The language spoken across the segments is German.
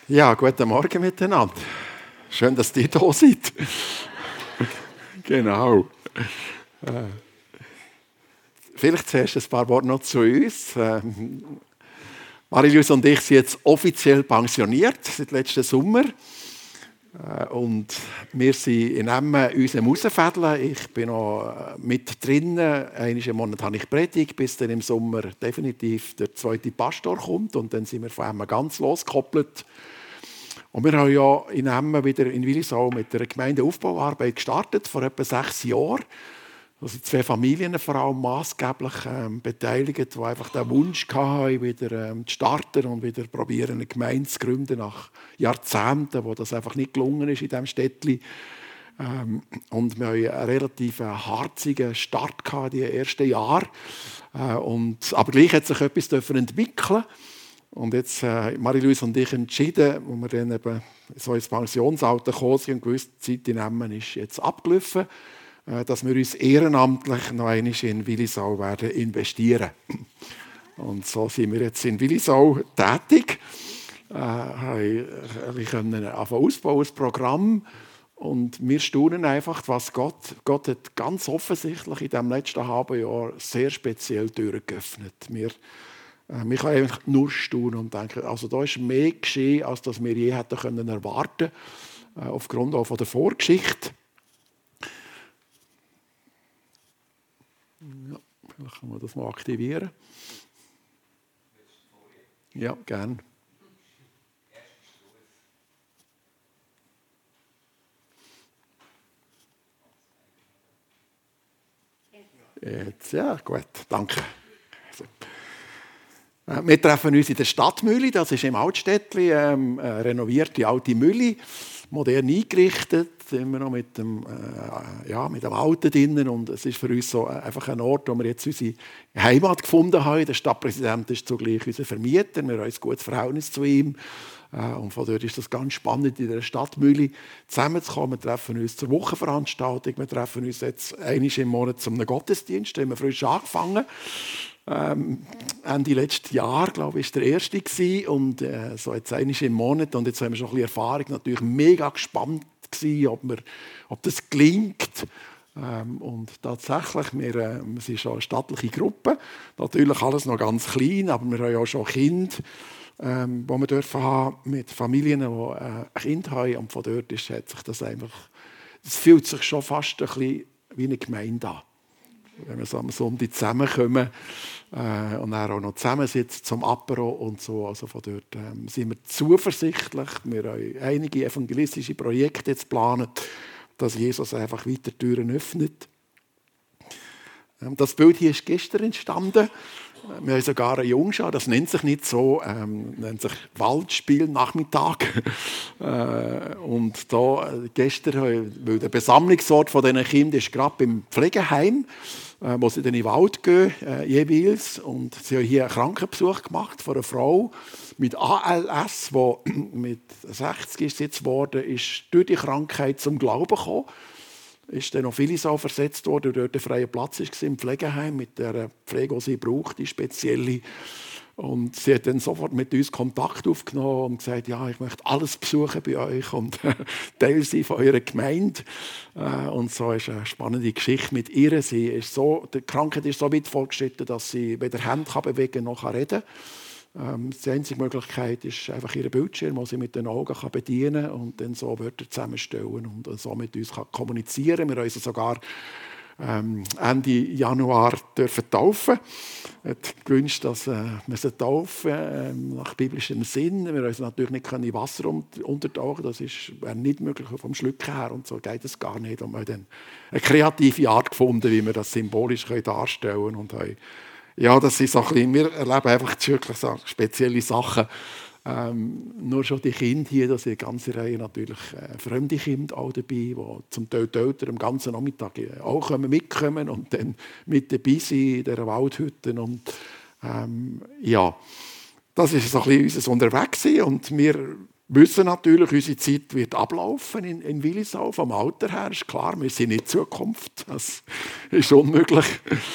Ja, guten Morgen miteinander. Schön, dass ihr da seid. Genau. Vielleicht zuerst ein paar Worte noch zu uns. Marie-Louise und ich sind jetzt offiziell pensioniert seit letzten Sommer. Und wir sind in Emmen uns herausfädeln. Ich bin noch mit drinnen. Einmal im Monat habe ich Predigt, bis dann im Sommer definitiv der zweite Pastor kommt. Und dann sind wir von Emmen ganz losgekoppelt. Und wir haben ja in Emmen wieder in Willisau mit der Gemeindeaufbauarbeit gestartet, vor etwa 6 Jahren. Da sind 2 Familien vor allem maßgeblich beteiligt, die einfach den Wunsch hatten, wieder zu starten und wieder probieren, eine Gemeinde zu gründen nach Jahrzehnten, wo das einfach nicht gelungen ist in diesem Städtchen. Und wir hatten einen relativ harzigen Start in den ersten Jahren. Aber gleich hat sich etwas entwickeln. Und jetzt Marie-Louise und ich entschieden, als wir dann eben so ins Pensionsalter gekommen sind und gewisse Zeit in Emmen ist jetzt abgelaufen, dass wir uns ehrenamtlich noch einmal in Willisau werden investieren. Und so sind wir jetzt in Willisau tätig. Wir können ausbauen, das Programm. Und wir staunen einfach, was Gott hat ganz offensichtlich in diesem letzten halben Jahr sehr speziell Türen geöffnet. Wir können eigentlich nur staunen und denken, also da ist mehr geschehen, als dass wir je hätten können erwarten, aufgrund auch von der Vorgeschichte. Ja, vielleicht können wir das mal aktivieren. Ja, gerne. Jetzt, ja, gut, danke. Wir treffen uns in der Stadtmühle, das ist im Altstädtli, renovierte alte Mühle, modern eingerichtet, immer noch mit dem Alten drinnen. Und es ist für uns so einfach ein Ort, wo wir jetzt unsere Heimat gefunden haben. Der Stadtpräsident ist zugleich unser Vermieter, wir haben ein gutes Verhältnis zu ihm. Und von dort ist es ganz spannend, in der Stadtmühle zusammenzukommen. Wir treffen uns zur Wochenveranstaltung, wir treffen uns jetzt einmal im Monat zum Gottesdienst, da haben wir frisch angefangen. Ende letzten Jahr, glaube ich, war der erste gewesen. Und so jetzt einmal im Monat. Und jetzt haben wir schon ein bisschen Erfahrung. Natürlich mega gespannt gewesen, ob das gelingt. Und tatsächlich, wir sind schon eine stattliche Gruppe. Natürlich alles noch ganz klein, aber wir haben ja schon Kinder, die wir dürfen haben, mit Familien, die ein Kind haben. Und von dort hat sich das einfach, es fühlt sich schon fast ein bisschen wie eine Gemeinde an. Wenn wir so am Sonntag zusammenkommen und dann auch noch zusammensitzen zum Apero und so. Also von dort sind wir zuversichtlich. Wir haben einige evangelistische Projekte jetzt geplant, dass Jesus einfach weiter Türen öffnet. Das Bild hier ist gestern entstanden. Wir haben sogar eine Jungschar, das nennt sich nicht so, nennt sich Waldspiel Nachmittag. Und da gestern, weil der Besammlungsort von diesen Kindern ist gerade beim Pflegeheim, wo sie dann in den Wald gehen, jeweils. Und sie haben hier einen Krankenbesuch gemacht von einer Frau mit ALS, die mit 60 ist jetzt geworden, ist durch die Krankheit zum Glauben gekommen. Ist dann noch Willisau versetzt worden, und dort ein freier Platz war im Pflegeheim mit der Pflege, die sie braucht, die spezielle. Und sie hat dann sofort mit uns Kontakt aufgenommen und gesagt, ja, ich möchte alles besuchen bei euch und Teil sein von eurer Gemeinde. Und so ist eine spannende Geschichte mit ihr. Die Krankheit ist so weit fortgeschritten, dass sie weder Hände bewegen noch reden kann. Die einzige Möglichkeit ist einfach ihr Bildschirm, wo sie mit den Augen bedienen kann und dann so Wörter zusammenstellen und so mit uns kommunizieren kann. Wir haben sie sogar Ende Januar dürfen taufen. Er hat gewünscht, dass wir sie taufen nach biblischem Sinn. Wir haben sie natürlich nicht in Wasser untertauchen. Das wäre nicht möglich vom Schlucken her und so geht es gar nicht. Und wir haben dann eine kreative Art gefunden, wie wir das symbolisch darstellen können. Und ja, das ist so ein bisschen, wir erleben einfach wirklich so spezielle Sachen. Nur schon die Kinder hier, da sind eine ganze Reihe natürlich fremde Kinder auch dabei, die zum Teil die Eltern am ganzen Nachmittag auch mitkommen und dann mit dabei sind in dieser Waldhütte. Und ja, das ist so ein bisschen unser Unterwegssein. Und wir wissen natürlich, unsere Zeit wird ablaufen in Willisau. Vom Alter her ist klar, wir sind nicht Zukunft. Das ist unmöglich.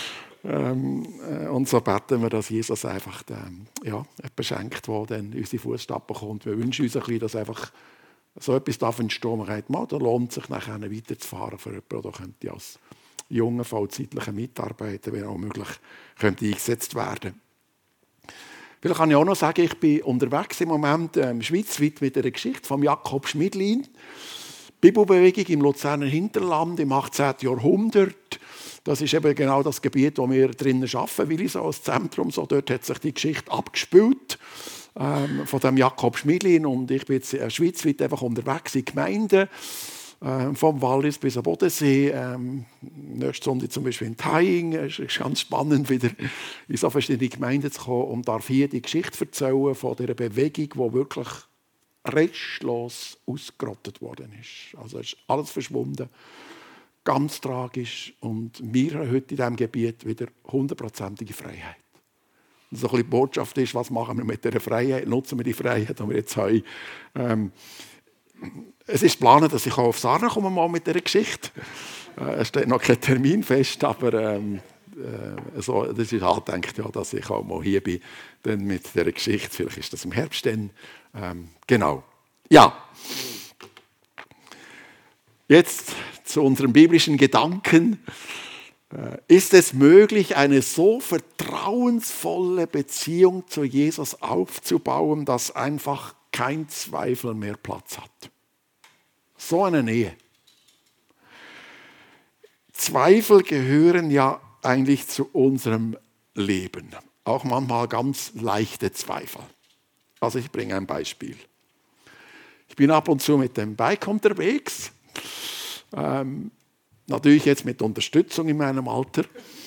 Und so beten wir, dass Jesus einfach beschenkt, der dann in unsere Fußstapfen kommt. Wir wünschen uns ein bisschen, dass einfach so etwas darf entstehen. Man sagt, da lohnt sich nachher weiterzufahren für jemanden, oder könnte als junger, vollzeitlicher Mitarbeiter, wenn auch möglich, könnte eingesetzt werden. Vielleicht kann ich auch noch sagen, ich bin unterwegs im Moment schweizweit mit einer Geschichte von Jakob Schmidlin. Bibelbewegung im Luzerner Hinterland im 18. Jahrhundert. Das ist eben genau das Gebiet, wo wir drinnen arbeiten, weil ich so als Zentrum, so dort hat sich die Geschichte abgespielt von dem Jakob Schmidlin. Und ich bin jetzt schweizweit einfach unterwegs in Gemeinden, vom Wallis bis am Bodensee. Nächste Sonntag zum Beispiel in Thaing. Es ist ganz spannend, wieder in so verschiedene Gemeinden zu kommen und darf hier die Geschichte erzählen von dieser Bewegung, die wirklich restlos ausgerottet worden ist. Also es ist alles verschwunden. Ganz tragisch. Und wir haben heute in diesem Gebiet wieder 100%ige Freiheit. Und so ein bisschen die Botschaft ist, was machen wir mit dieser Freiheit? Nutzen wir die Freiheit, die wir jetzt haben? Es ist geplant, dass ich auf Sarne komme mal mit dieser Geschichte. Es steht noch kein Termin fest, aber das ist halt gedacht, ja, dass ich auch mal hier bin dann mit dieser Geschichte. Vielleicht ist das im Herbst dann. Genau. Ja. Jetzt zu unserem biblischen Gedanken. Ist es möglich, eine so vertrauensvolle Beziehung zu Jesus aufzubauen, dass einfach kein Zweifel mehr Platz hat? So eine Nähe. Zweifel gehören ja eigentlich zu unserem Leben. Auch manchmal ganz leichte Zweifel. Also ich bringe ein Beispiel. Ich bin ab und zu mit dem Bike unterwegs. Natürlich jetzt mit Unterstützung in meinem Alter.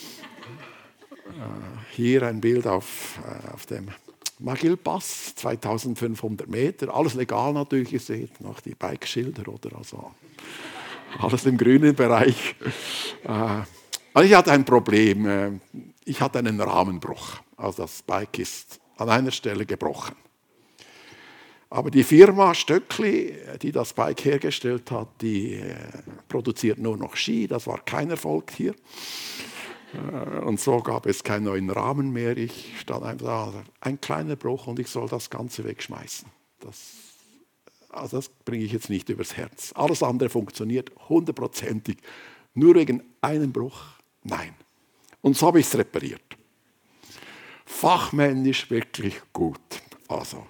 Hier ein Bild auf dem Magilpass, 2500 Meter. Alles legal natürlich, ihr seht noch die Bikeschilder oder also alles im grünen Bereich. Also ich hatte ein Problem. Ich hatte einen Rahmenbruch. Also das Bike ist an einer Stelle gebrochen. Aber die Firma Stöckli, die das Bike hergestellt hat, die produziert nur noch Ski. Das war kein Erfolg hier. Und so gab es keinen neuen Rahmen mehr. Ich stand einfach da, ein kleiner Bruch und ich soll das Ganze wegschmeißen. Das bringe ich jetzt nicht übers Herz. Alles andere funktioniert 100%. Nur wegen einem Bruch? Nein. Und so habe ich es repariert. Fachmännisch wirklich gut. Also,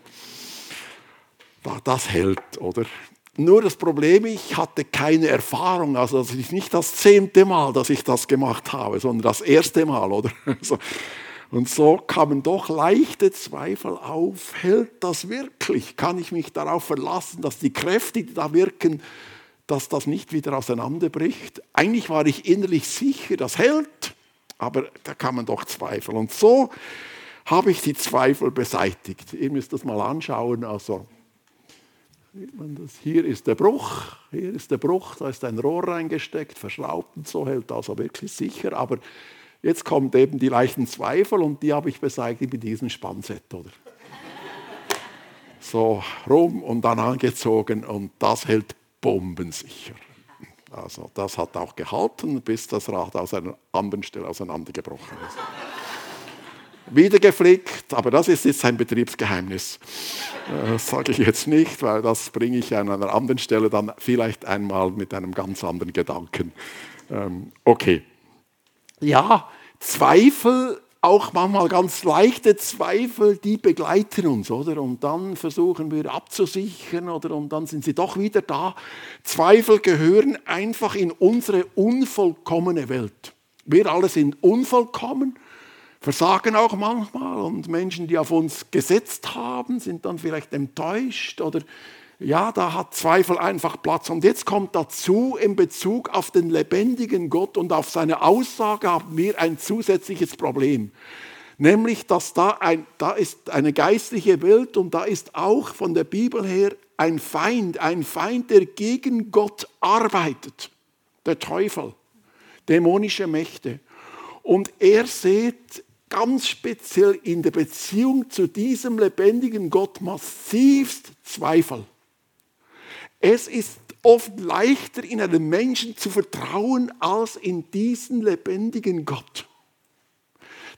das hält, oder? Nur das Problem, ich hatte keine Erfahrung. Also das ist nicht das 10. Mal, dass ich das gemacht habe, sondern das 1. Mal, oder? Und so kamen doch leichte Zweifel auf. Hält das wirklich? Kann ich mich darauf verlassen, dass die Kräfte, die da wirken, dass das nicht wieder auseinanderbricht? Eigentlich war ich innerlich sicher, das hält, aber da kamen doch Zweifel. Und so habe ich die Zweifel beseitigt. Ihr müsst das mal anschauen. Also, hier ist der Bruch, da ist ein Rohr reingesteckt, verschraubt und so, hält also wirklich sicher. Aber jetzt kommen eben die leichten Zweifel und die habe ich beseitigt mit diesem Spannset, oder? So rum und dann angezogen und das hält bombensicher. Also das hat auch gehalten, bis das Rad aus einer anderen Stelle auseinandergebrochen ist. Wieder geflickt, aber das ist jetzt ein Betriebsgeheimnis. Das sage ich jetzt nicht, weil das bringe ich an einer anderen Stelle dann vielleicht einmal mit einem ganz anderen Gedanken. Okay. Ja, Zweifel, auch manchmal ganz leichte Zweifel, die begleiten uns, oder? Und dann versuchen wir abzusichern, oder? Und dann sind sie doch wieder da. Zweifel gehören einfach in unsere unvollkommene Welt. Wir alle sind unvollkommen. Versagen auch manchmal und Menschen, die auf uns gesetzt haben, sind dann vielleicht enttäuscht oder ja, da hat Zweifel einfach Platz. Und jetzt kommt dazu, in Bezug auf den lebendigen Gott und auf seine Aussage haben wir ein zusätzliches Problem. Nämlich, dass da ist eine geistliche Welt und da ist auch von der Bibel her ein Feind, der gegen Gott arbeitet. Der Teufel, dämonische Mächte. Und er sieht ganz speziell in der Beziehung zu diesem lebendigen Gott massivst Zweifel. Es ist oft leichter, in einen Menschen zu vertrauen, als in diesen lebendigen Gott.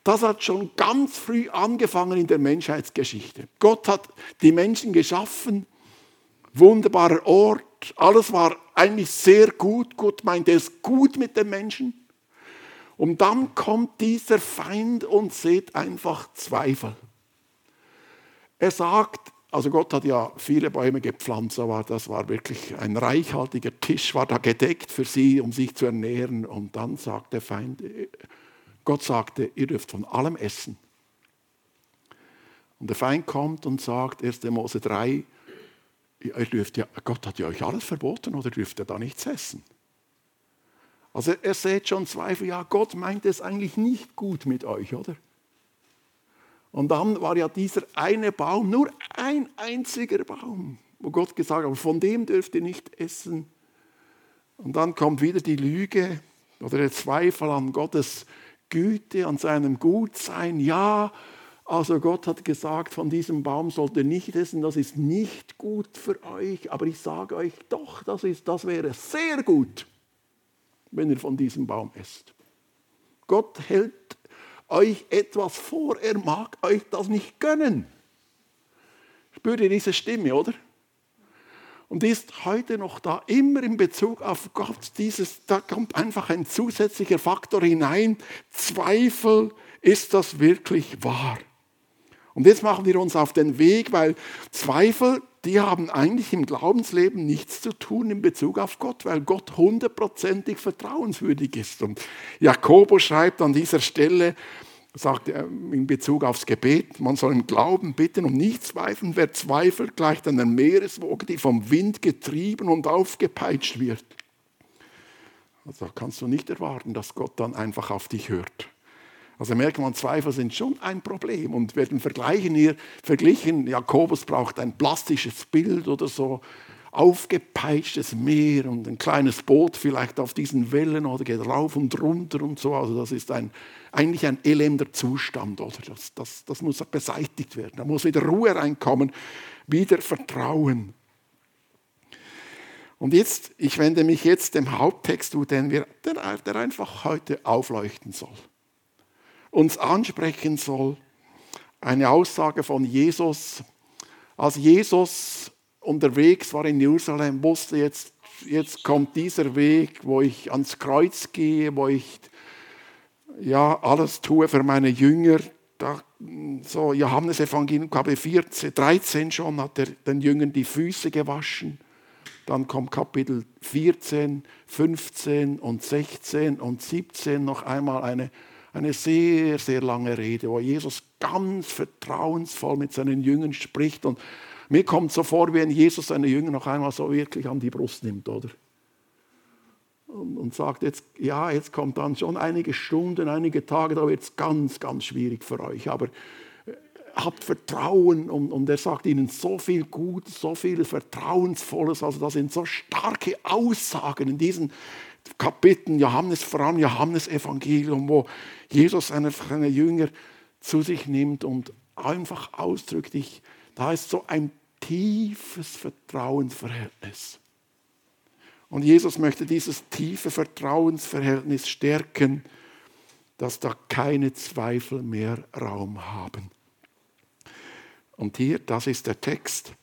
Das hat schon ganz früh angefangen in der Menschheitsgeschichte. Gott hat die Menschen geschaffen, wunderbarer Ort, alles war eigentlich sehr gut. Gott meinte es gut mit den Menschen. Und dann kommt dieser Feind und sieht einfach Zweifel. Er sagt, also Gott hat ja viele Bäume gepflanzt, aber das war wirklich ein reichhaltiger Tisch, war da gedeckt für sie, um sich zu ernähren. Und dann sagt der Feind, Gott sagte, ihr dürft von allem essen. Und der Feind kommt und sagt, 1. Mose 3, Gott hat ja euch alles verboten oder dürft ihr da nichts essen? Also er sieht schon Zweifel, ja, Gott meint es eigentlich nicht gut mit euch, oder? Und dann war ja dieser eine Baum, nur ein einziger Baum, wo Gott gesagt hat, von dem dürft ihr nicht essen. Und dann kommt wieder die Lüge oder der Zweifel an Gottes Güte, an seinem Gutsein. Ja, also Gott hat gesagt, von diesem Baum sollt ihr nicht essen, das ist nicht gut für euch. Aber ich sage euch doch, das wäre sehr gut, wenn ihr von diesem Baum esst. Gott hält euch etwas vor, er mag euch das nicht gönnen. Spürt ihr diese Stimme, oder? Und ist heute noch da, immer in Bezug auf Gott, da kommt einfach ein zusätzlicher Faktor hinein. Zweifel, ist das wirklich wahr? Und jetzt machen wir uns auf den Weg, weil Zweifel, die haben eigentlich im Glaubensleben nichts zu tun in Bezug auf Gott, weil Gott 100%ig vertrauenswürdig ist. Und Jakobus schreibt an dieser Stelle, sagt er in Bezug aufs Gebet, man soll im Glauben bitten und nicht zweifeln. Wer zweifelt, gleicht einer Meereswoge, die vom Wind getrieben und aufgepeitscht wird. Also kannst du nicht erwarten, dass Gott dann einfach auf dich hört. Also merkt man, Zweifel sind schon ein Problem und werden verglichen. Jakobus braucht ein plastisches Bild oder so, aufgepeitschtes Meer und ein kleines Boot vielleicht auf diesen Wellen oder geht rauf und runter und so. Also das ist eigentlich ein elender Zustand, oder? Das muss beseitigt werden. Da muss wieder Ruhe reinkommen, wieder Vertrauen. Und jetzt, ich wende mich jetzt dem Haupttext zu, der einfach heute aufleuchten soll. Uns ansprechen soll, eine Aussage von Jesus. Als Jesus unterwegs war in Jerusalem, wusste jetzt kommt dieser Weg, wo ich ans Kreuz gehe, wo ich alles tue für meine Jünger. So Johannes Evangelium Kapitel 13 schon hat er den Jüngern die Füße gewaschen. Dann kommt Kapitel 14, 15 und 16 und 17 noch einmal eine sehr, sehr lange Rede, wo Jesus ganz vertrauensvoll mit seinen Jüngern spricht. Und mir kommt so vor, wie wenn Jesus seine Jünger noch einmal so wirklich an die Brust nimmt, oder? Und sagt, jetzt kommt dann schon einige Stunden, einige Tage, da wird es ganz, ganz schwierig für euch. Aber habt Vertrauen und er sagt ihnen so viel Gutes, so viel Vertrauensvolles. Also das sind so starke Aussagen in diesen Kapiteln, vor allem Johannes Evangelium, wo Jesus seine Jünger zu sich nimmt und einfach ausdrückt, da ist so ein tiefes Vertrauensverhältnis. Und Jesus möchte dieses tiefe Vertrauensverhältnis stärken, dass da keine Zweifel mehr Raum haben. Und hier, das ist der Text.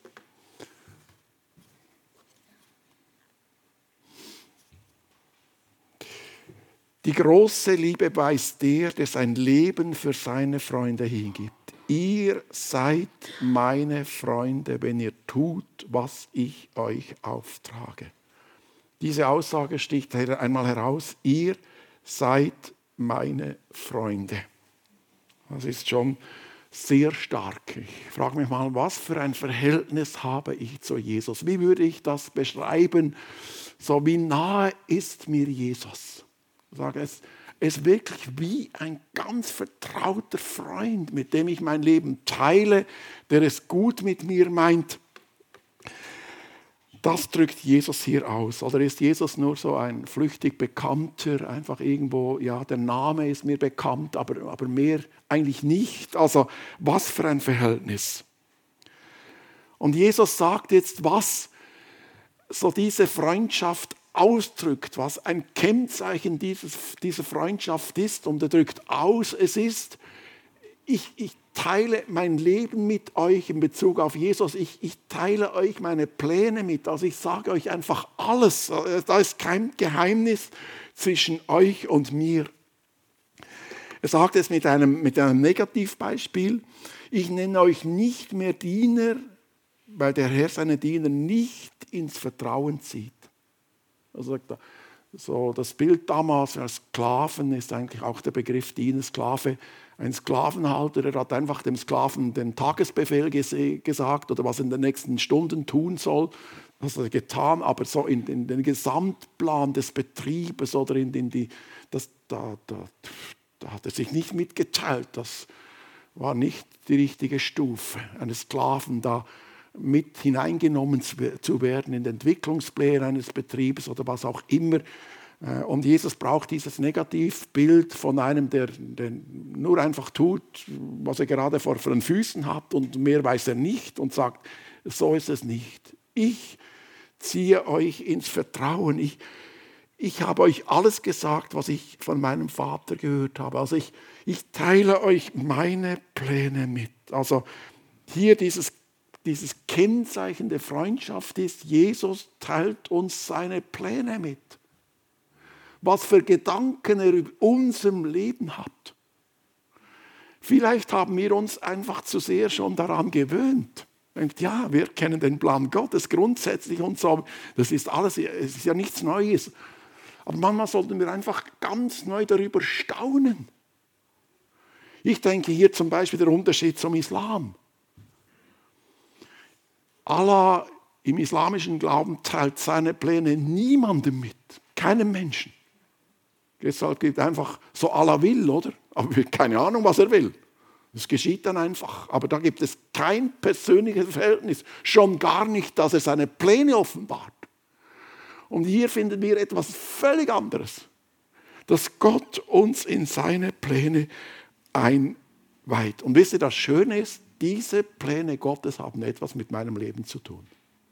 Die große Liebe weiß der sein Leben für seine Freunde hingibt. Ihr seid meine Freunde, wenn ihr tut, was ich euch auftrage. Diese Aussage sticht einmal heraus. Ihr seid meine Freunde. Das ist schon sehr stark. Ich frage mich mal, was für ein Verhältnis habe ich zu Jesus? Wie würde ich das beschreiben? So, wie nahe ist mir Jesus? Ich sage, es ist wirklich wie ein ganz vertrauter Freund, mit dem ich mein Leben teile, der es gut mit mir meint. Das drückt Jesus hier aus. Oder ist Jesus nur so ein flüchtig Bekannter, einfach irgendwo, der Name ist mir bekannt, aber mehr eigentlich nicht. Also was für ein Verhältnis. Und Jesus sagt jetzt, was so diese Freundschaft ausdrückt, was ein Kennzeichen dieser Freundschaft ist. Und er drückt aus, es ist ich teile mein Leben mit euch in Bezug auf Jesus. Ich teile euch meine Pläne mit. Also ich sage euch einfach alles. Da ist kein Geheimnis zwischen euch und mir. Er sagt es mit einem Negativbeispiel. Ich nenne euch nicht mehr Diener, weil der Herr seine Diener nicht ins Vertrauen zieht. Also sagt er, so das Bild damals als Sklaven ist eigentlich auch der Begriff Diener, Sklave. Ein Sklavenhalter, der hat einfach dem Sklaven den Tagesbefehl gesagt oder was er in den nächsten Stunden tun soll. Das hat er getan, aber so in den Gesamtplan des Betriebes oder da hat er sich nicht mitgeteilt. Das war nicht die richtige Stufe, eines Sklaven da mit hineingenommen zu werden in den Entwicklungsplan eines Betriebes oder was auch immer. Und Jesus braucht dieses Negativbild von einem, der nur einfach tut, was er gerade vor den Füßen hat und mehr weiß er nicht und sagt, so ist es nicht. Ich ziehe euch ins Vertrauen. Ich habe euch alles gesagt, was ich von meinem Vater gehört habe. Also ich teile euch meine Pläne mit. Also hier dieses Kennzeichen der Freundschaft ist, Jesus teilt uns seine Pläne mit. Was für Gedanken er über unserem Leben hat. Vielleicht haben wir uns einfach zu sehr schon daran gewöhnt. Denkt, ja, wir kennen den Plan Gottes grundsätzlich und so. Das ist alles, es ist ja nichts Neues. Aber manchmal sollten wir einfach ganz neu darüber staunen. Ich denke hier zum Beispiel der Unterschied zum Islam. Allah im islamischen Glauben teilt seine Pläne niemandem mit, keinem Menschen. Deshalb geht einfach so Allah will, oder? Aber wir haben keine Ahnung, was er will. Das geschieht dann einfach. Aber da gibt es kein persönliches Verhältnis. Schon gar nicht, dass er seine Pläne offenbart. Und hier finden wir etwas völlig anderes. Dass Gott uns in seine Pläne einweiht. Und wisst ihr, das Schöne ist, diese Pläne Gottes haben etwas mit meinem Leben zu tun.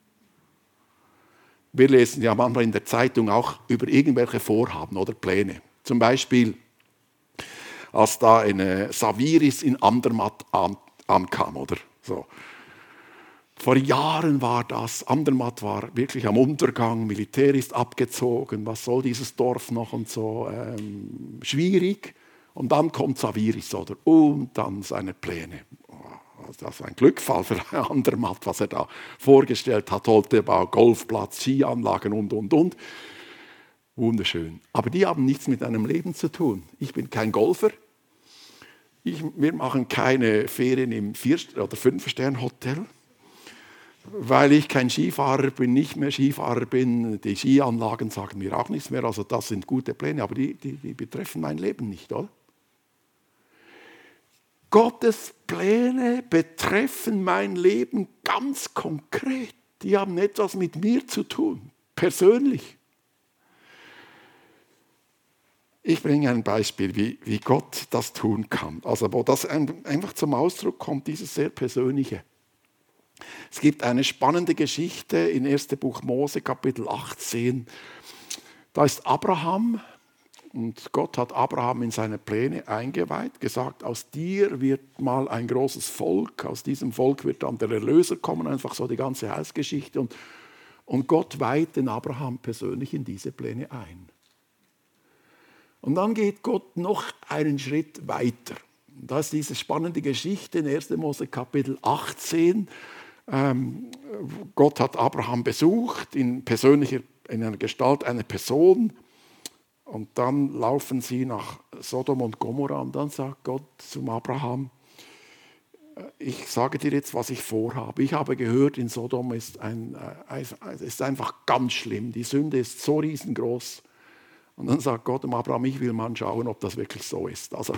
Wir lesen ja manchmal in der Zeitung auch über irgendwelche Vorhaben oder Pläne. Zum Beispiel, als da eine Saviris in Andermatt ankam, oder so. Vor Jahren war das. Andermatt war wirklich am Untergang, Militär ist abgezogen, was soll dieses Dorf noch und so. Schwierig. Und dann kommt Saviris, oder? Und dann seine Pläne. Das ist ein Glückfall für Andermatt, was er da vorgestellt hat. Holtebau, Golfplatz, Skianlagen und. Wunderschön. Aber die haben nichts mit einem Leben zu tun. Ich bin kein Golfer. Wir machen keine Ferien im 4- oder 5-Sterne-Hotel. Weil ich kein Skifahrer bin, nicht mehr Skifahrer bin. Die Skianlagen sagen mir auch nichts mehr. Also das sind gute Pläne, aber die betreffen mein Leben nicht, oder? Gottes Pläne betreffen mein Leben ganz konkret. Die haben etwas mit mir zu tun, persönlich. Ich bringe ein Beispiel, wie Gott das tun kann. Also wo das einfach zum Ausdruck kommt, dieses sehr Persönliche. Es gibt eine spannende Geschichte in 1. Buch Mose, Kapitel 18. Da ist Abraham. Und Gott hat Abraham in seine Pläne eingeweiht, gesagt, aus dir wird mal ein großes Volk, aus diesem Volk wird dann der Erlöser kommen, einfach so die ganze Heilsgeschichte. Und Gott weiht den Abraham persönlich in diese Pläne ein. Und dann geht Gott noch einen Schritt weiter. Und das ist diese spannende Geschichte in 1. Mose Kapitel 18. Gott hat Abraham besucht, in einer Gestalt einer Person. Und dann laufen sie nach Sodom und Gomorra und dann sagt Gott zum Abraham, ich sage dir jetzt, was ich vorhabe. Ich habe gehört, in Sodom ist einfach ganz schlimm. Die Sünde ist so riesengroß. Und dann sagt Gott dem Abraham, ich will mal schauen, ob das wirklich so ist. Also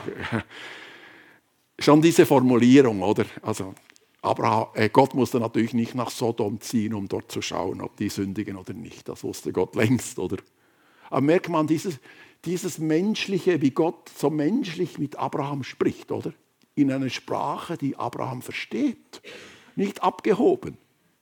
schon diese Formulierung, oder? Also Gott musste natürlich nicht nach Sodom ziehen, um dort zu schauen, ob die sündigen oder nicht. Das wusste Gott längst, oder? Aber merkt man dieses Menschliche, wie Gott so menschlich mit Abraham spricht, oder? In einer Sprache, die Abraham versteht, nicht abgehoben.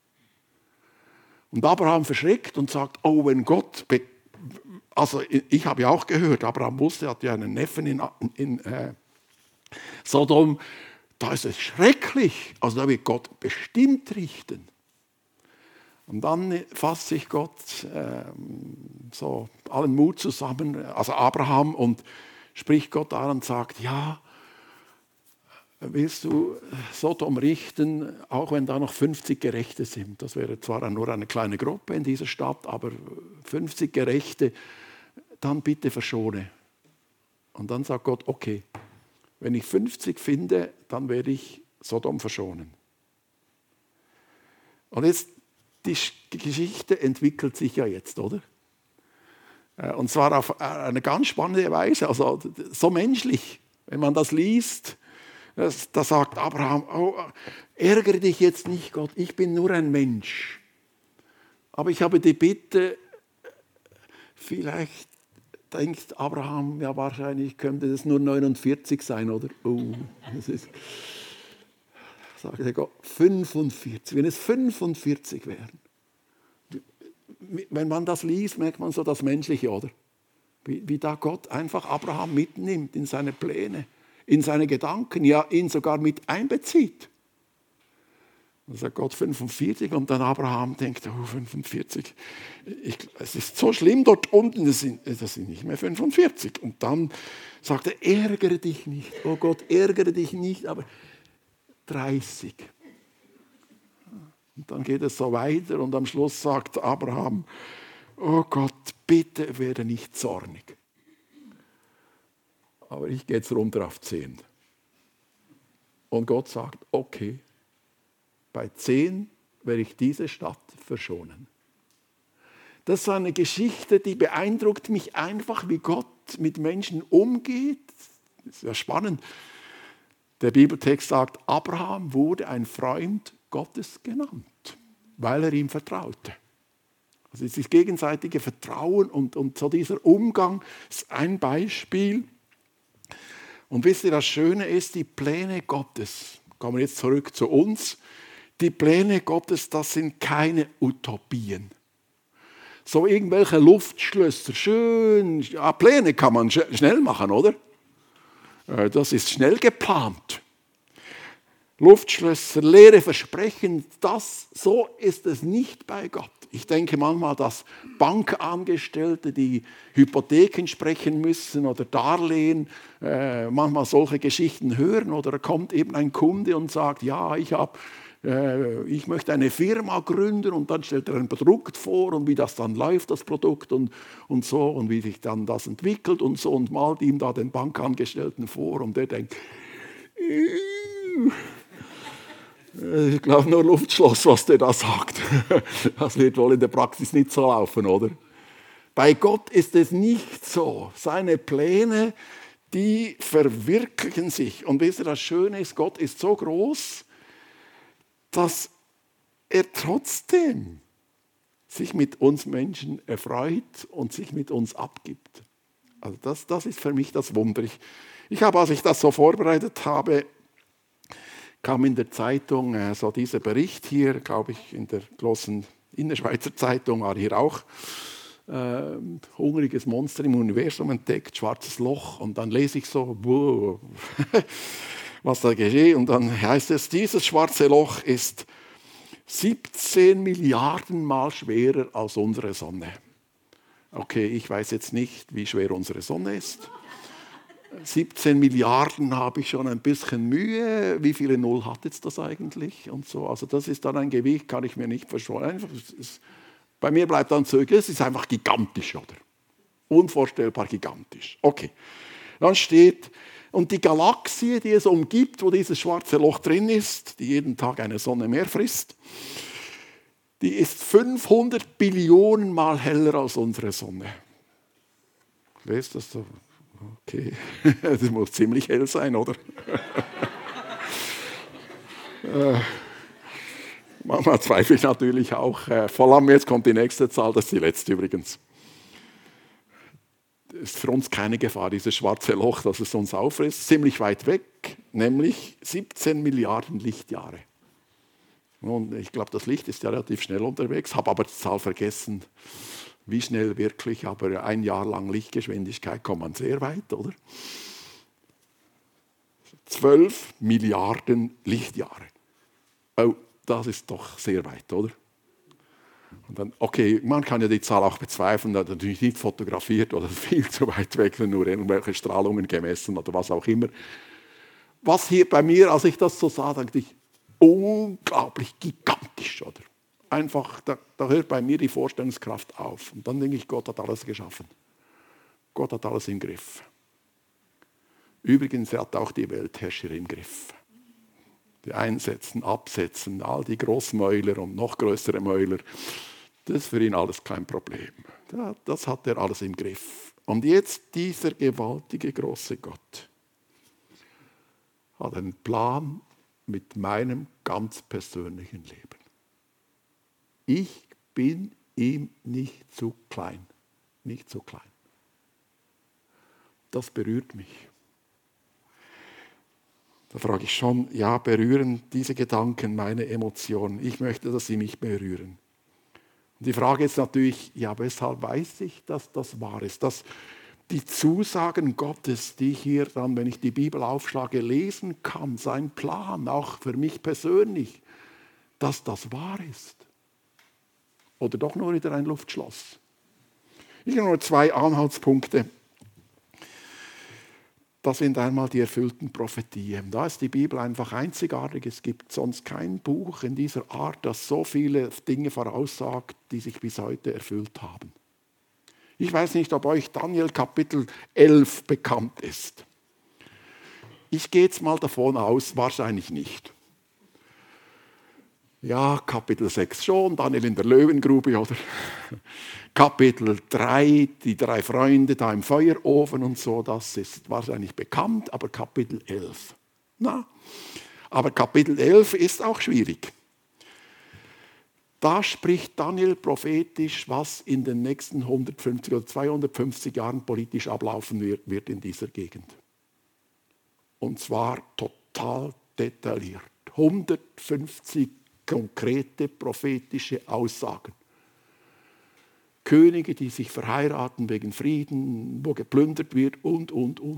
Und Abraham verschreckt und sagt, oh, wenn Gott, also ich habe ja auch gehört, Abraham wusste, er hat ja einen Neffen Sodom, da ist es schrecklich. Also da wird Gott bestimmt richten. Und dann fasst sich Gott so allen Mut zusammen, also Abraham, und spricht Gott an und sagt, ja, willst du Sodom richten, auch wenn da noch 50 Gerechte sind? Das wäre zwar nur eine kleine Gruppe in dieser Stadt, aber 50 Gerechte, dann bitte verschone. Und dann sagt Gott, okay, wenn ich 50 finde, dann werde ich Sodom verschonen. Und jetzt, die Geschichte entwickelt sich ja jetzt, oder? Und zwar auf eine ganz spannende Weise, also so menschlich. Wenn man das liest, da sagt Abraham, oh, ärgere dich jetzt nicht, Gott, ich bin nur ein Mensch. Aber ich habe die Bitte, vielleicht denkt Abraham, ja wahrscheinlich könnte das nur 49 sein, oder? Oh, das ist, sage Gott, 45, wenn es 45 wären. Wenn man das liest, merkt man so das Menschliche, oder? Wie da Gott einfach Abraham mitnimmt in seine Pläne, in seine Gedanken, ja ihn sogar mit einbezieht. Dann sagt Gott 45 und dann Abraham denkt, oh 45, es ist so schlimm dort unten, das sind nicht mehr 45. Und dann sagt er, ärgere dich nicht, oh Gott, ärgere dich nicht, aber 30. Und dann geht es so weiter und am Schluss sagt Abraham, oh Gott, bitte werde nicht zornig. Aber ich gehe jetzt runter auf 10. Und Gott sagt, okay, bei 10 werde ich diese Stadt verschonen. Das ist eine Geschichte, die beeindruckt mich einfach, wie Gott mit Menschen umgeht. Das ist ja spannend. Der Bibeltext sagt, Abraham wurde ein Freund Gottes genannt, weil er ihm vertraute. Also dieses gegenseitige Vertrauen und so dieser Umgang ist ein Beispiel. Und wisst ihr, das Schöne ist, die Pläne Gottes, kommen wir jetzt zurück zu uns, die Pläne Gottes, das sind keine Utopien. So irgendwelche Luftschlösser, schön, ja, Pläne kann man schnell machen, oder? Das ist schnell geplant. Luftschlösser, leere Versprechen, so ist es nicht bei Gott. Ich denke manchmal, dass Bankangestellte, die Hypotheken sprechen müssen oder Darlehen, manchmal solche Geschichten hören, oder da kommt eben ein Kunde und sagt, ja, ich möchte eine Firma gründen, und dann stellt er ein Produkt vor und wie das dann läuft, das Produkt und so, und wie sich dann das entwickelt und so, und malt ihm da den Bankangestellten vor und der denkt, ich glaube nur Luftschloss, was der da sagt. Das wird wohl in der Praxis nicht so laufen, oder? Bei Gott ist es nicht so. Seine Pläne, die verwirklichen sich. Und wisst ihr, das Schöne ist, Gott ist so groß, dass er trotzdem sich mit uns Menschen erfreut und sich mit uns abgibt. Also das ist für mich das Wunder. Ich habe, als ich das so vorbereitet habe, kam in der Zeitung so dieser Bericht hier, glaube ich, in der großen Innerschweizer Zeitung war hier auch, hungriges Monster im Universum entdeckt, schwarzes Loch, und dann lese ich so, wow, was da geschieht, und dann heißt es, dieses schwarze Loch ist 17 Milliarden Mal schwerer als unsere Sonne. Okay, ich weiß jetzt nicht, wie schwer unsere Sonne ist. 17 Milliarden habe ich schon ein bisschen Mühe. Wie viele Null hat jetzt das eigentlich? Und so. Also das ist dann ein Gewicht, kann ich mir nicht verschwören. Bei mir bleibt dann zurück, es ist einfach gigantisch, oder? Unvorstellbar gigantisch. Okay, dann steht, und die Galaxie, die es umgibt, wo dieses schwarze Loch drin ist, die jeden Tag eine Sonne mehr frisst, die ist 500 Billionen Mal heller als unsere Sonne. Lest das so? Okay, das muss ziemlich hell sein, oder? Manchmal zweifle ich natürlich auch. Vor allem jetzt kommt die nächste Zahl, das ist die letzte übrigens. Es ist für uns keine Gefahr, dieses schwarze Loch, dass es uns auffrisst, ziemlich weit weg, nämlich 17 Milliarden Lichtjahre. Und ich glaube, das Licht ist ja relativ schnell unterwegs, habe aber die Zahl vergessen, wie schnell wirklich, aber ein Jahr lang Lichtgeschwindigkeit kommt man sehr weit, oder? 12 Milliarden Lichtjahre. Oh, das ist doch sehr weit, oder? Und dann, okay, man kann ja die Zahl auch bezweifeln, da natürlich nicht fotografiert oder viel zu weit weg, nur irgendwelche Strahlungen gemessen oder was auch immer. Was hier bei mir, als ich das so sah, dachte ich, unglaublich gigantisch, oder? Einfach, da hört bei mir die Vorstellungskraft auf. Und dann denke ich, Gott hat alles geschaffen. Gott hat alles im Griff. Übrigens, er hat auch die Weltherrscher im Griff. Die Einsetzen, Absetzen, all die Großmäuler und noch größere Mäuler, das ist für ihn alles kein Problem. Das hat er alles im Griff. Und jetzt dieser gewaltige, große Gott hat einen Plan mit meinem ganz persönlichen Leben. Ich bin ihm nicht zu klein. Nicht zu klein. Das berührt mich. Da frage ich schon, ja, berühren diese Gedanken meine Emotionen? Ich möchte, dass sie mich berühren. Und die Frage ist natürlich, ja, weshalb weiß ich, dass das wahr ist? Dass die Zusagen Gottes, die ich hier dann, wenn ich die Bibel aufschlage, lesen kann, sein Plan, auch für mich persönlich, dass das wahr ist. Oder doch nur wieder ein Luftschloss? Ich habe nur 2 Anhaltspunkte. Das sind einmal die erfüllten Prophetien. Da ist die Bibel einfach einzigartig. Es gibt sonst kein Buch in dieser Art, das so viele Dinge voraussagt, die sich bis heute erfüllt haben. Ich weiß nicht, ob euch Daniel Kapitel 11 bekannt ist. Ich gehe jetzt mal davon aus, wahrscheinlich nicht. Ja, Kapitel 6 schon, Daniel in der Löwengrube, oder? Kapitel 3, die 3 Freunde da im Feuerofen und so, das ist wahrscheinlich bekannt, aber Kapitel 11. Aber Kapitel 11 ist auch schwierig. Da spricht Daniel prophetisch, was in den nächsten 150 oder 250 Jahren politisch ablaufen wird in dieser Gegend. Und zwar total detailliert. 150 konkrete prophetische Aussagen. Könige, die sich verheiraten wegen Frieden, wo geplündert wird und.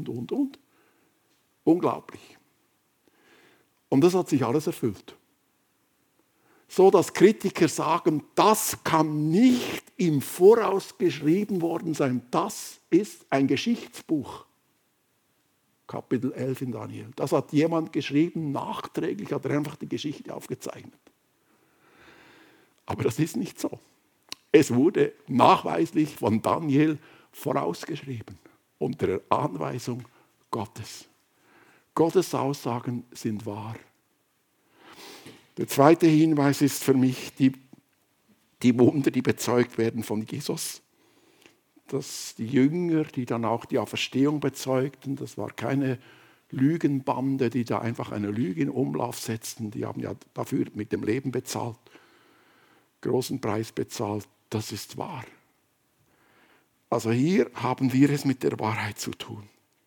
Unglaublich. Und das hat sich alles erfüllt. So dass Kritiker sagen, das kann nicht im Voraus geschrieben worden sein. Das ist ein Geschichtsbuch. Kapitel 11 in Daniel. Das hat jemand geschrieben, nachträglich hat er einfach die Geschichte aufgezeichnet. Aber das ist nicht so. Es wurde nachweislich von Daniel vorausgeschrieben, unter der Anweisung Gottes. Gottes Aussagen sind wahr. Der zweite Hinweis ist für mich die Wunder, die bezeugt werden von Jesus. Dass die Jünger, die dann auch die Auferstehung bezeugten, das war keine Lügenbande, die da einfach eine Lüge in Umlauf setzten. Die haben ja dafür mit dem Leben bezahlt, großen Preis bezahlt. Das ist wahr. Also hier haben wir es mit der Wahrheit zu tun.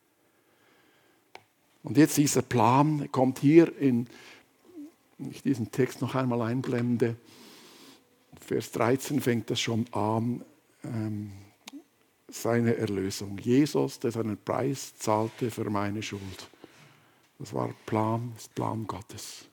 Und jetzt dieser Plan kommt hier wenn ich diesen Text noch einmal einblende, Vers 13 fängt das schon an, seine Erlösung. Jesus, der seinen Preis zahlte für meine Schuld. Das war das Plan Gottes.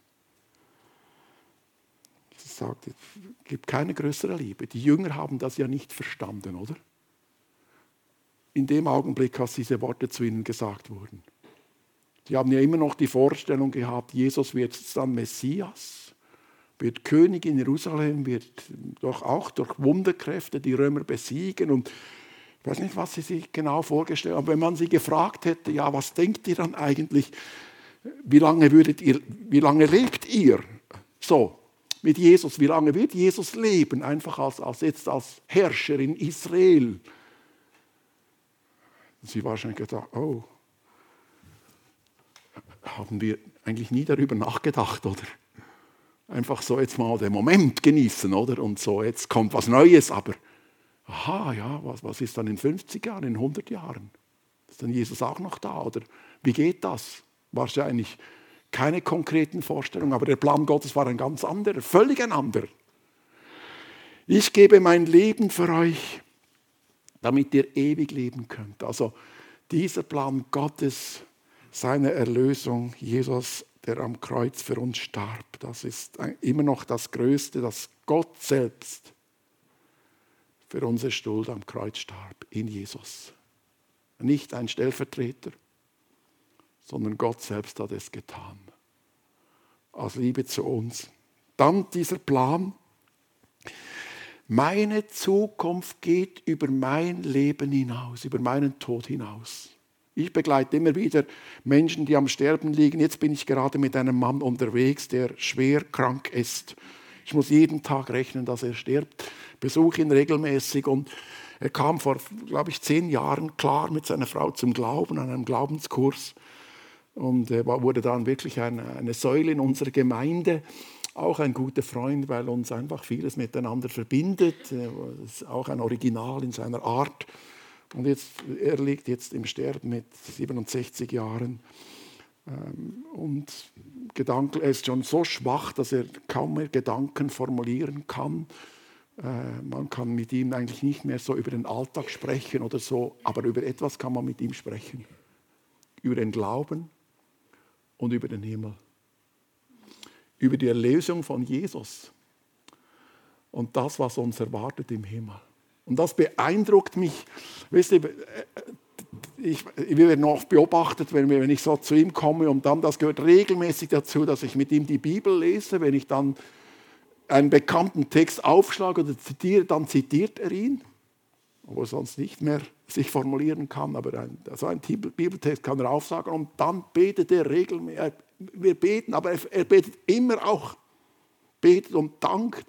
Jesus sagt, es gibt keine größere Liebe. Die Jünger haben das ja nicht verstanden, oder? In dem Augenblick, als diese Worte zu ihnen gesagt wurden. Die haben ja immer noch die Vorstellung gehabt, Jesus wird dann Messias, wird König in Jerusalem, wird doch auch durch Wunderkräfte die Römer besiegen. Und ich weiß nicht, was sie sich genau vorgestellt haben. Aber wenn man sie gefragt hätte, ja, was denkt ihr dann eigentlich, wie lange lebt ihr so mit Jesus? Wie lange wird Jesus leben? Einfach als Herrscher in Israel. Sie wahrscheinlich gedacht, oh, haben wir eigentlich nie darüber nachgedacht, oder? Einfach so jetzt mal den Moment genießen, oder? Und so, jetzt kommt was Neues, aber aha, ja, was ist dann in 50 Jahren, in 100 Jahren? Ist dann Jesus auch noch da, oder wie geht das? Wahrscheinlich keine konkreten Vorstellungen, aber der Plan Gottes war ein ganz anderer, völlig ein anderer. Ich gebe mein Leben für euch, damit ihr ewig leben könnt. Also dieser Plan Gottes seine Erlösung, Jesus, der am Kreuz für uns starb. Das ist immer noch das Größte, dass Gott selbst für unsere Schuld am Kreuz starb, in Jesus. Nicht ein Stellvertreter, sondern Gott selbst hat es getan. Aus Liebe zu uns. Dann dieser Plan. Meine Zukunft geht über mein Leben hinaus, über meinen Tod hinaus. Ich begleite immer wieder Menschen, die am Sterben liegen. Jetzt bin ich gerade mit einem Mann unterwegs, der schwer krank ist. Ich muss jeden Tag rechnen, dass er stirbt. Besuche ihn regelmäßig und er kam vor, glaube ich, 10 Jahren klar mit seiner Frau zum Glauben, an einem Glaubenskurs. Und er wurde dann wirklich eine Säule in unserer Gemeinde. Auch ein guter Freund, weil uns einfach vieles miteinander verbindet. Er ist auch ein Original in seiner Art. Und er liegt jetzt im Sterben mit 67 Jahren. Und er ist schon so schwach, dass er kaum mehr Gedanken formulieren kann. Man kann mit ihm eigentlich nicht mehr so über den Alltag sprechen oder so, aber über etwas kann man mit ihm sprechen. Über den Glauben und über den Himmel. Über die Erlösung von Jesus und das, was uns erwartet im Himmel. Und das beeindruckt mich. Wisst ihr, ich werde oft beobachtet, wenn ich so zu ihm komme und dann, das gehört regelmäßig dazu, dass ich mit ihm die Bibel lese. Wenn ich dann einen bekannten Text aufschlage oder zitiere, dann zitiert er ihn, obwohl er sonst nicht mehr sich formulieren kann, aber so ein Bibeltext kann er aufsagen und dann betet er regelmäßig. Wir beten, aber er betet immer auch, betet und dankt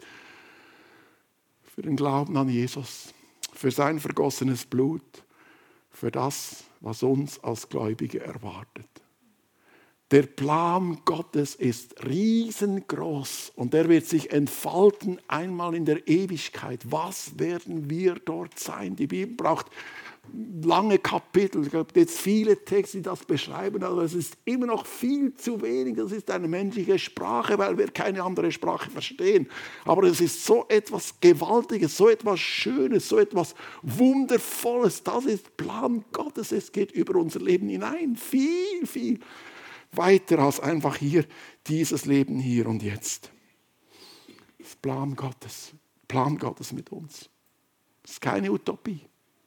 für den Glauben an Jesus, für sein vergossenes Blut, für das, was uns als Gläubige erwartet. Der Plan Gottes ist riesengroß und er wird sich entfalten einmal in der Ewigkeit. Was werden wir dort sein? Die Bibel braucht lange Kapitel, es gibt jetzt viele Texte, die das beschreiben, aber es ist immer noch viel zu wenig. Das ist eine menschliche Sprache, weil wir keine andere Sprache verstehen. Aber es ist so etwas Gewaltiges, so etwas Schönes, so etwas Wundervolles. Das ist Plan Gottes. Es geht über unser Leben hinein. Viel, viel weiter als einfach hier, dieses Leben hier und jetzt. Das ist Plan Gottes mit uns. Das ist keine Utopie.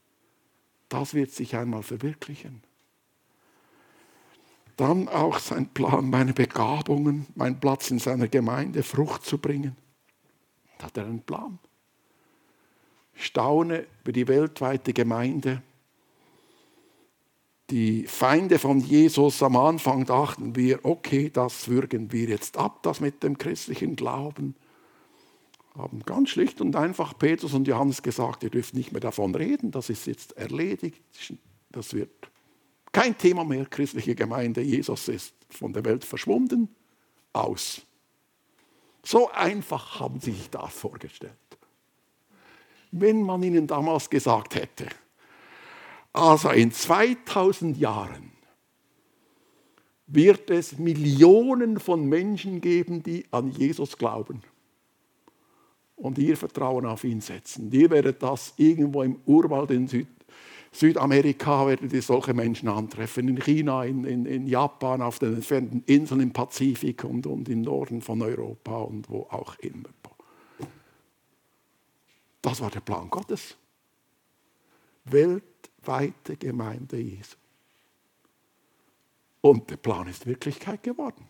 Das wird sich einmal verwirklichen. Dann auch sein Plan, meine Begabungen, meinen Platz in seiner Gemeinde, Frucht zu bringen. Da hat er einen Plan. Ich staune über die weltweite Gemeinde. Die Feinde von Jesus, am Anfang dachten wir, okay, das würgen wir jetzt ab, das mit dem christlichen Glauben. Haben ganz schlicht und einfach Petrus und Johannes gesagt, ihr dürft nicht mehr davon reden, das ist jetzt erledigt, das wird kein Thema mehr, christliche Gemeinde, Jesus ist von der Welt verschwunden, aus. So einfach haben sie sich das vorgestellt. Wenn man ihnen damals gesagt hätte, also in 2000 Jahren wird es Millionen von Menschen geben, die an Jesus glauben. Und ihr Vertrauen auf ihn setzen. Ihr werdet das irgendwo im Urwald in Südamerika, werdet ihr solche Menschen antreffen. In China, in Japan, auf den entfernten Inseln im Pazifik und im Norden von Europa und wo auch immer. Das war der Plan Gottes. Weltweite Gemeinde Jesu. Und der Plan ist Wirklichkeit geworden.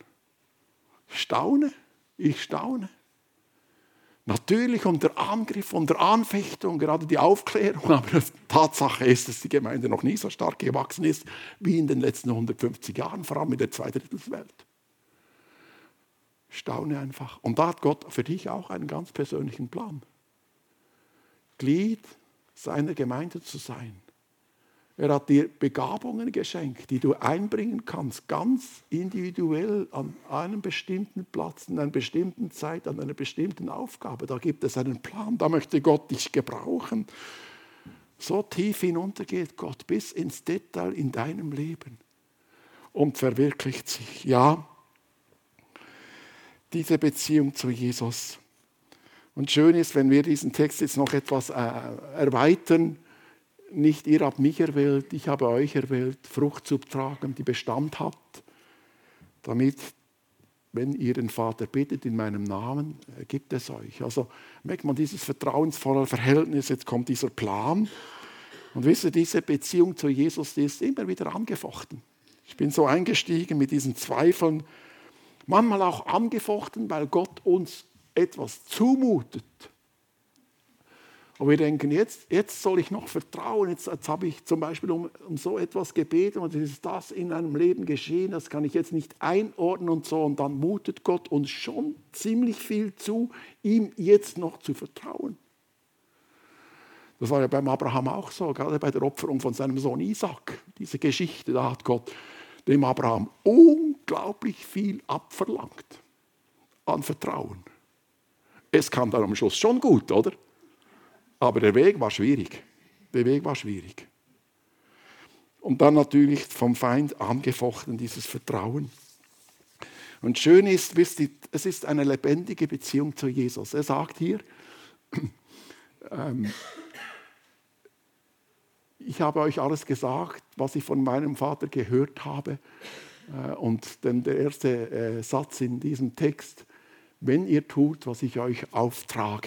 Ich staune. Natürlich unter Angriff, unter Anfechtung, gerade die Aufklärung, aber Tatsache ist, dass die Gemeinde noch nie so stark gewachsen ist wie in den letzten 150 Jahren, vor allem in der Zweidrittelswelt. Staune einfach. Und da hat Gott für dich auch einen ganz persönlichen Plan. Glied seiner Gemeinde zu sein. Er hat dir Begabungen geschenkt, die du einbringen kannst, ganz individuell an einem bestimmten Platz, in einer bestimmten Zeit, an einer bestimmten Aufgabe. Da gibt es einen Plan, da möchte Gott dich gebrauchen. So tief hinuntergeht Gott bis ins Detail in deinem Leben und verwirklicht sich. Ja, diese Beziehung zu Jesus. Und schön ist, wenn wir diesen Text jetzt noch etwas erweitern, nicht ihr habt mich erwählt, ich habe euch erwählt, Frucht zu tragen, die Bestand hat, damit, wenn ihr den Vater bittet in meinem Namen, gibt es euch. Also merkt man dieses vertrauensvolle Verhältnis, jetzt kommt dieser Plan. Und wisst ihr, diese Beziehung zu Jesus, die ist immer wieder angefochten. Ich bin so eingestiegen mit diesen Zweifeln, manchmal auch angefochten, weil Gott uns etwas zumutet. Und wir denken, jetzt soll ich noch vertrauen, jetzt habe ich zum Beispiel um so etwas gebeten und es ist das in einem Leben geschehen, das kann ich jetzt nicht einordnen und so. Und dann mutet Gott uns schon ziemlich viel zu, ihm jetzt noch zu vertrauen. Das war ja beim Abraham auch so, gerade bei der Opferung von seinem Sohn Isaac. Diese Geschichte, da hat Gott dem Abraham unglaublich viel abverlangt an Vertrauen. Es kam dann am Schluss schon gut, oder? Aber der Weg war schwierig. Der Weg war schwierig. Und dann natürlich vom Feind angefochten, dieses Vertrauen. Und schön ist, wisst ihr, es ist eine lebendige Beziehung zu Jesus. Er sagt hier, ich habe euch alles gesagt, was ich von meinem Vater gehört habe. Und dann der erste Satz in diesem Text, wenn ihr tut, was ich euch auftrage.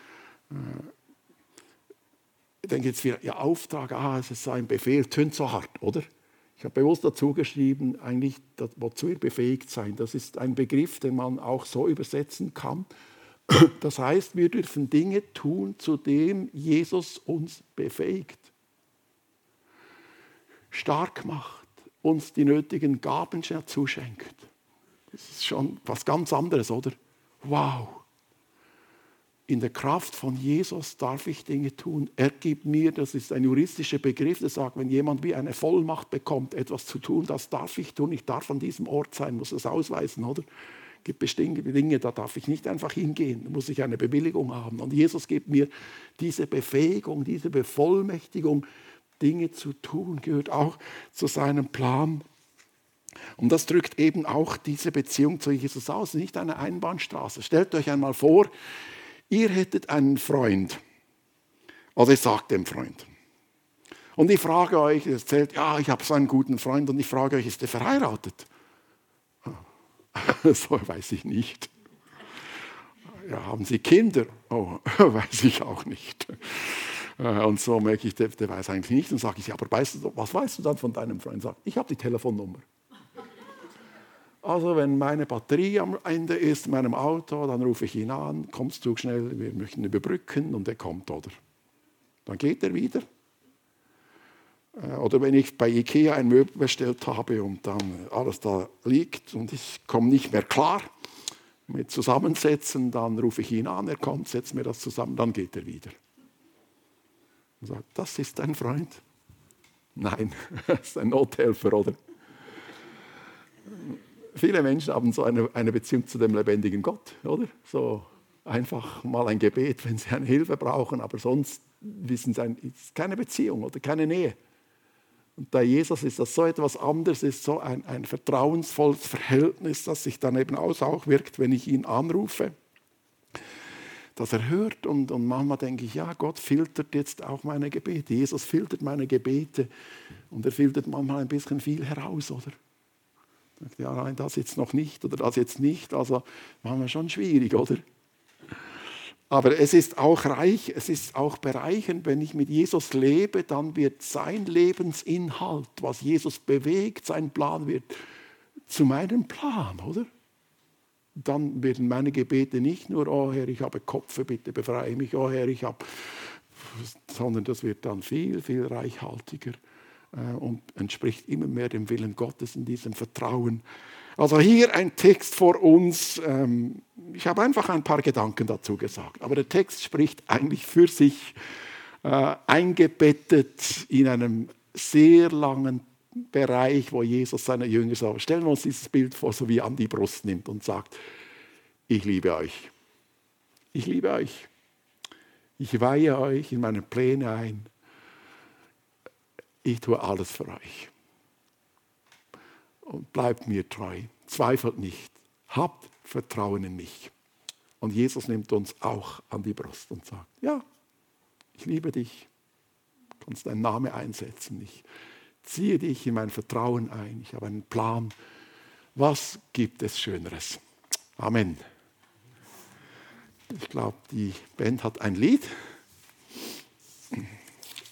Ich denke jetzt wieder, ja, Auftrag, es ist ein Befehl, tönt so hart, oder? Ich habe bewusst dazu geschrieben, eigentlich, wozu ihr befähigt seid. Das ist ein Begriff, den man auch so übersetzen kann. Das heißt, wir dürfen Dinge tun, zu denen Jesus uns befähigt, stark macht, uns die nötigen Gaben zuschenkt. Das ist schon was ganz anderes, oder? Wow! In der Kraft von Jesus darf ich Dinge tun. Er gibt mir, das ist ein juristischer Begriff, der sagt, wenn jemand wie eine Vollmacht bekommt, etwas zu tun, das darf ich tun. Ich darf an diesem Ort sein, muss es ausweisen, oder? Es gibt bestimmte Dinge, da darf ich nicht einfach hingehen, da muss ich eine Bewilligung haben. Und Jesus gibt mir diese Befähigung, diese Bevollmächtigung, Dinge zu tun, gehört auch zu seinem Plan. Und das drückt eben auch diese Beziehung zu Jesus aus, nicht eine Einbahnstraße. Stellt euch einmal vor, ihr hättet einen Freund, also ich sage dem Freund, und ich frage euch, ihr erzählt, ja, ich habe so einen guten Freund, und ich frage euch, ist der verheiratet? So weiß ich nicht. Ja, haben Sie Kinder? Oh, weiß ich auch nicht. Und so merke ich, der weiß eigentlich nicht, und sage ich, ja, aber was weißt du dann von deinem Freund? Sagt, ich habe die Telefonnummer. Also wenn meine Batterie am Ende ist in meinem Auto, dann rufe ich ihn an, kommst du schnell, wir möchten überbrücken, und er kommt, oder? Dann geht er wieder. Oder wenn ich bei Ikea ein Möbel bestellt habe und dann alles da liegt und ich komme nicht mehr klar mit Zusammensetzen, dann rufe ich ihn an, er kommt, setzt mir das zusammen, dann geht er wieder. Und sagt, das ist dein Freund? Nein, das ist ein Nothelfer, oder? Viele Menschen haben so eine Beziehung zu dem lebendigen Gott, oder? So einfach mal ein Gebet, wenn sie eine Hilfe brauchen, aber sonst wissen sie, es ist keine Beziehung oder keine Nähe. Und bei Jesus ist das so etwas anderes, ist so ein vertrauensvolles Verhältnis, das sich dann eben auch wirkt, wenn ich ihn anrufe, dass er hört, und manchmal denke ich, ja, Gott filtert jetzt auch meine Gebete. Jesus filtert meine Gebete und er filtert manchmal ein bisschen viel heraus, oder? Ja, nein, das jetzt noch nicht oder das jetzt nicht, also manchmal schon schwierig, oder? Aber es ist auch reich, es ist auch bereichernd, wenn ich mit Jesus lebe, dann wird sein Lebensinhalt, was Jesus bewegt, sein Plan wird zu meinem Plan, oder? Dann werden meine Gebete nicht nur, oh Herr, ich habe Kopf, bitte befreie mich, oh Herr, ich habe, sondern das wird dann viel, viel reichhaltiger und entspricht immer mehr dem Willen Gottes in diesem Vertrauen. Also hier ein Text vor uns. Ich habe einfach ein paar Gedanken dazu gesagt, aber der Text spricht eigentlich für sich, eingebettet in einem sehr langen Bereich, wo Jesus seine Jünger sagt, stellen wir uns dieses Bild vor, so wie er an die Brust nimmt und sagt, ich liebe euch. Ich liebe euch. Ich weihe euch in meine Pläne ein. Ich tue alles für euch. Und bleibt mir treu. Zweifelt nicht. Habt Vertrauen in mich. Und Jesus nimmt uns auch an die Brust und sagt, ja, ich liebe dich. Du kannst deinen Namen einsetzen. Ich ziehe dich in mein Vertrauen ein. Ich habe einen Plan. Was gibt es Schöneres? Amen. Ich glaube, die Band hat ein Lied.